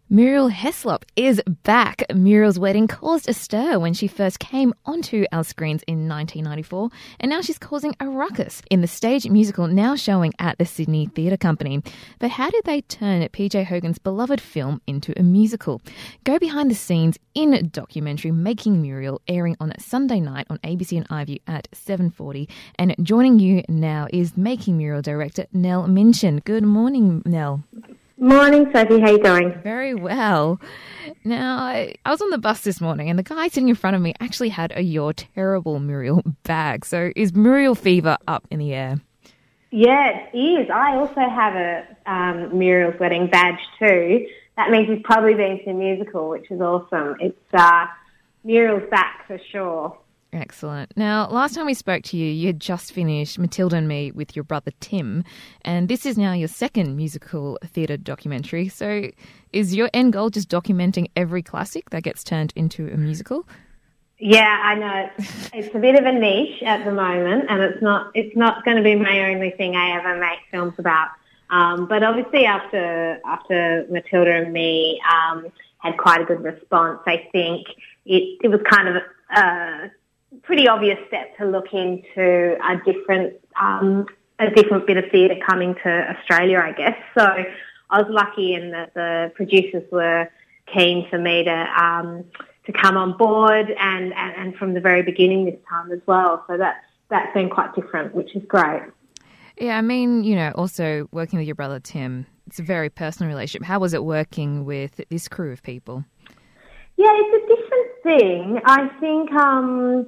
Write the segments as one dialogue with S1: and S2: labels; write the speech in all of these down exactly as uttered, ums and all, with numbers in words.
S1: Muriel Heslop is back. Muriel's wedding caused a stir when she first came onto our screens in nineteen ninety-four, and now she's causing a ruckus in the stage musical now showing at the Sydney Theatre Company. But how did they turn P J Hogan's beloved film into a musical? Go behind the scenes in a documentary Making Muriel, airing on Sunday night on A B C and iView at seven forty. And joining you now is Making Muriel director Nell Minchin. Good morning, Nell.
S2: Morning, Sophie. How you going?
S1: Very well. Now, I, I was on the bus this morning and the guy sitting in front of me actually had a You're Terrible Muriel bag. So is Muriel fever up in the air?
S2: Yeah, it is. I also have a um, Muriel's wedding badge too. That means he's probably been to a musical, which is awesome. It's uh, Muriel's back for sure.
S1: Excellent. Now, last time we spoke to you, you had just finished Matilda and Me with your brother Tim, and this is now your second musical theatre documentary. So is your end goal just documenting every classic that gets turned into a musical?
S2: Yeah, I know. It's, it's a bit of a niche at the moment, and it's not it's not going to be my only thing I ever make films about. Um, but obviously after after Matilda and Me um, had quite a good response, I think it, it was kind of a pretty obvious step to look into a different um, a different bit of theatre coming to Australia, I guess. So I was lucky in that the producers were keen for me to um, to come on board, and, and, and from the very beginning this time as well. So that's that's been quite different, which is great.
S1: Yeah, I mean, you know, also working with your brother Tim, it's a very personal relationship. How was it working with this crew of people? Yeah,
S2: it's a different thing. I think um,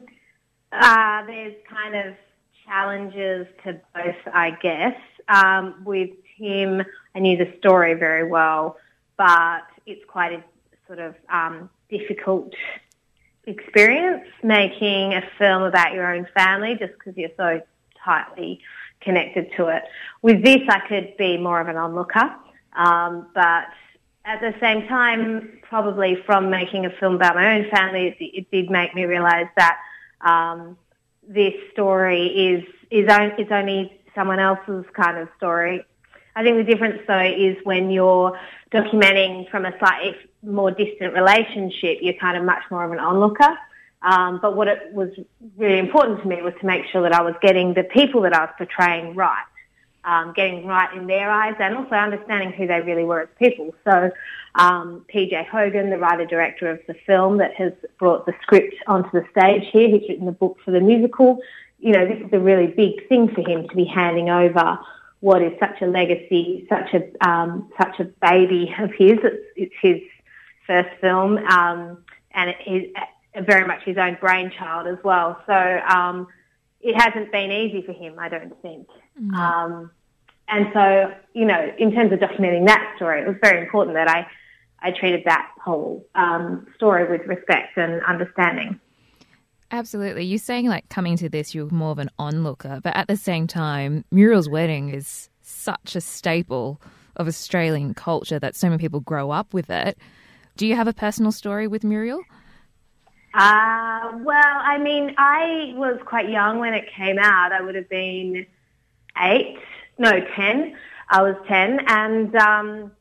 S2: uh, there's kind of challenges to both, I guess. Um, with Tim, I knew the story very well, but it's quite a sort of um, difficult experience making a film about your own family just because you're so tightly connected to it. With this, I could be more of an onlooker, um, but at the same time, probably from making a film about my own family, it, it did make me realise that um, this story is is on, it's only someone else's kind of story. I think the difference, though, is when you're documenting from a slightly more distant relationship, you're kind of much more of an onlooker. Um, but what it was really important to me was to make sure that I was getting the people that I was portraying right. Um, getting right in their eyes and also understanding who they really were as people. So um, P J Hogan, the writer-director of the film that has brought the script onto the stage here, he's written the book for the musical. You know, this is a really big thing for him to be handing over what is such a legacy, such a um, such a baby of his. It's, it's his first film um, and it is very much his own brainchild as well. So um, it hasn't been easy for him, I don't think. Mm. Um, and so, you know, in terms of documenting that story, it was very important that I, I treated that whole um, story with respect and understanding.
S1: Absolutely. You're saying, like, coming to this, you're more of an onlooker, but at the same time, Muriel's wedding is such a staple of Australian culture that so many people grow up with it. Do you have a personal story with Muriel?
S2: Uh, well, I mean, I was quite young when it came out. I would have been eight, no, ten. I was ten, and um,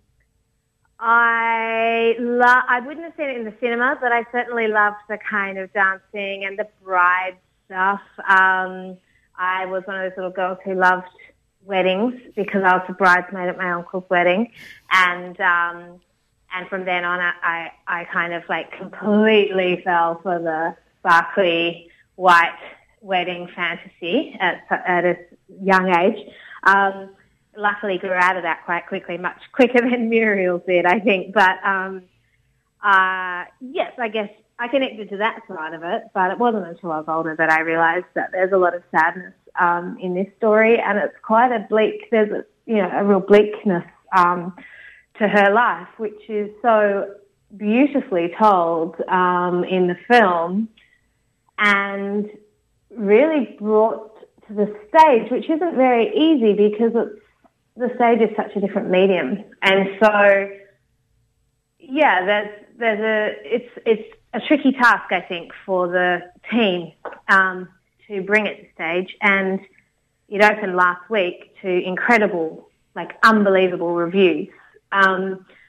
S2: I lo- I wouldn't have seen it in the cinema, but I certainly loved the kind of dancing and the bride stuff. Um, I was one of those little girls who loved weddings because I was a bridesmaid at my uncle's wedding, and um, and from then on, I, I kind of like completely fell for the sparkly white wedding fantasy at, at a young age. Um, luckily grew out of that quite quickly, much quicker than Muriel did, I think. But, um, uh, yes, I guess I connected to that side of it, but it wasn't until I was older that I realised that there's a lot of sadness, um, in this story, and it's quite a bleak, there's a, you know, a real bleakness, um, to her life, which is so beautifully told, um, in the film and really brought to the stage, which isn't very easy because it's, the stage is such a different medium. And so, yeah, there's, there's a, it's, it's a tricky task, I think, for the team, um, to bring it to stage. And it opened last week to incredible, like unbelievable reviews. Um,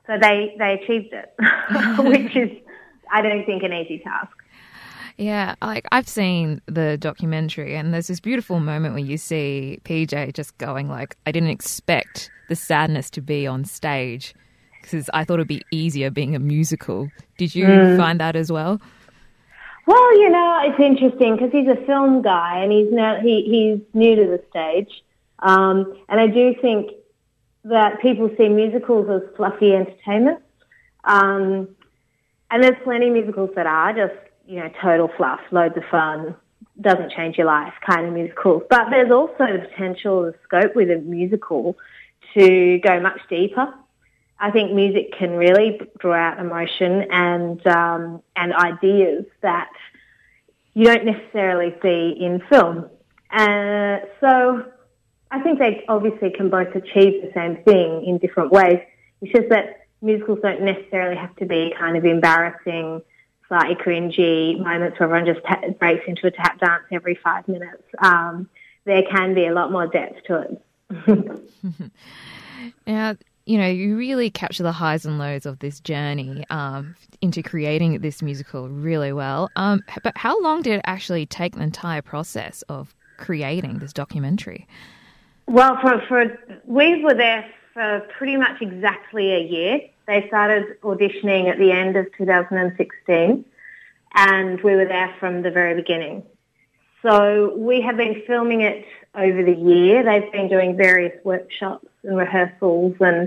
S2: So they, they achieved it, which is, I don't think, an easy task.
S1: Yeah, like I've seen the documentary and there's this beautiful moment where you see P J just going like, I didn't expect the sadness to be on stage because I thought it'd be easier being a musical. Did you mm. find that as well?
S2: Well, you know, it's interesting because he's a film guy and he's now he, he's new to the stage. Um, and I do think that people see musicals as fluffy entertainment. Um, and there's plenty of musicals that are just, you know, total fluff, loads of fun, doesn't change your life kind of musicals. But there's also the potential, the scope with a musical to go much deeper. I think music can really draw out emotion and um, and ideas that you don't necessarily see in film. Uh, so I think they obviously can both achieve the same thing in different ways. It's just that musicals don't necessarily have to be kind of embarrassing, slightly cringy moments where everyone just ta- breaks into a tap dance every five minutes. Um, there can be a lot more depth to it.
S1: Now, you know, you really capture the highs and lows of this journey um, into creating this musical really well. Um, but how long did it actually take the entire process of creating this documentary?
S2: Well, for, for we were there for pretty much exactly a year. They started auditioning at the end of two thousand sixteen, and we were there from the very beginning. So we have been filming it over the year. They've been doing various workshops and rehearsals and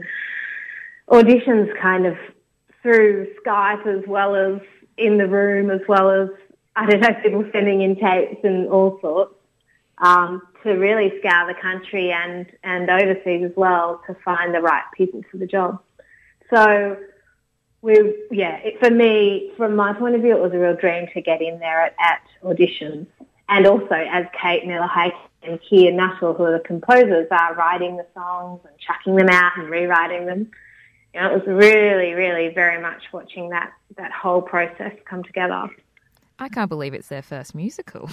S2: auditions kind of through Skype as well as in the room, as well as, I don't know, people sending in tapes and all sorts, um, to really scour the country and, and overseas as well to find the right people for the job. So we, yeah, it, for me, from my point of view, it was a real dream to get in there at, at auditions. And also, as Kate Miller-Hayes and Keir Nuttall, who are the composers, are writing the songs and chucking them out and rewriting them. You know, it was really, really very much watching that, that whole process come together.
S1: I can't believe it's their first musical.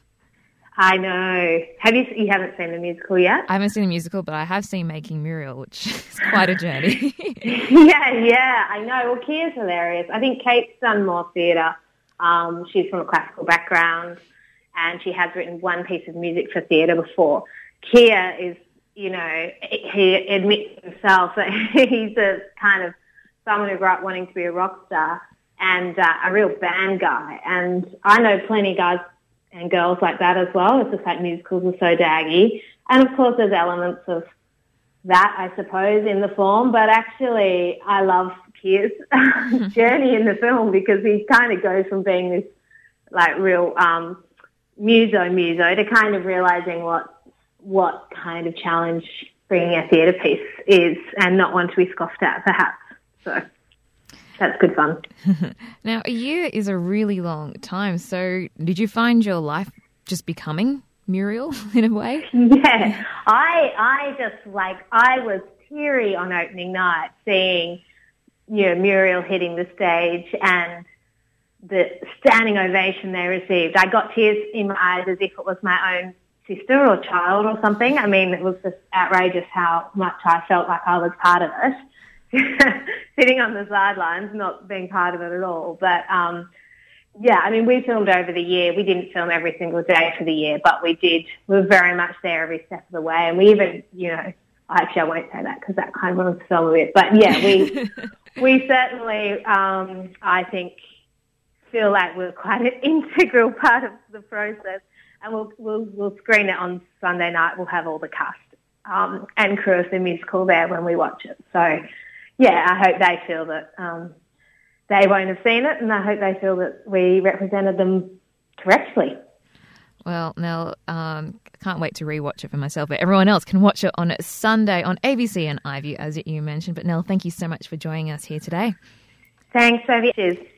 S2: I know. Have you? You haven't seen the musical yet?
S1: I haven't seen the musical, but I have seen Making Muriel, which is quite a journey.
S2: yeah, yeah, I know. Well, Keir's hilarious. I think Kate's done more theatre. Um, she's from a classical background, and she has written one piece of music for theatre before. Keir is, you know, he admits himself that he's a kind of someone who grew up wanting to be a rock star and uh, a real band guy. And I know plenty of guys and girls like that as well. It's just like musicals are so daggy. And of course there's elements of that, I suppose, in the form. But actually I love Keir's journey in the film because he kind of goes from being this like real um, muso muso to kind of realising what what kind of challenge bringing a theatre piece is and not one to be scoffed at perhaps. So that's good fun.
S1: Now, a year is a really long time. So did you find your life just becoming Muriel in a way?
S2: Yeah. I I just, like, I was teary on opening night seeing, you know, Muriel hitting the stage and the standing ovation they received. I got tears in my eyes as if it was my own sister or child or something. I mean, it was just outrageous how much I felt like I was part of it. Sitting on the sidelines, not being part of it at all. But, um, yeah, I mean, we filmed over the year. We didn't film every single day for the year, but we did. We were very much there every step of the way. And we even, you know, actually I won't say that because that kind of ruins the film a bit. But, yeah, we we certainly, um, I think, feel like we're quite an integral part of the process. And we'll, we'll, we'll screen it on Sunday night. We'll have all the cast um, and crew of the musical there when we watch it. So, yeah, I hope they feel that um, they won't have seen it, and I hope they feel that we represented them correctly.
S1: Well, Nell, um, can't wait to rewatch it for myself, but everyone else can watch it on Sunday on A B C and iView, as you mentioned. But Nell, thank you so much for joining us here today.
S2: Thanks, Sophie. Cheers.